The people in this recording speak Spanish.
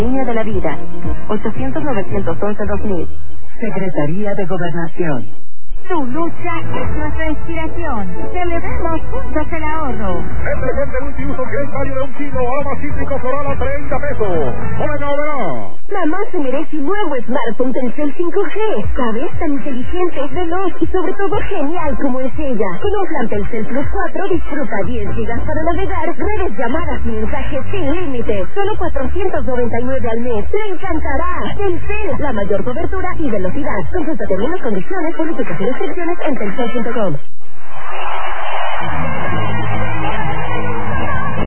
Línea de la vida. 800-911-2000. Secretaría de Gobernación. Tu lucha es nuestra inspiración. Celebremos juntos el ahorro. El presente multiuso que es válido de 1 kilo, agua cítrico floral a 30 pesos. ¡Hola, verá! Mamá se merece un nuevo smartphone Telcel 5G. ¿Sabes? Tan inteligente, veloz y sobre todo genial como es ella. Con un plan Telcel Plus 4 disfruta 10 gigas para navegar, redes, llamadas y mensajes sin límite. Solo 499 al mes. ¡Le encantará! Telcel, la mayor cobertura y velocidad. Consulta términos, condiciones, políticas y restricciones en telcel.com.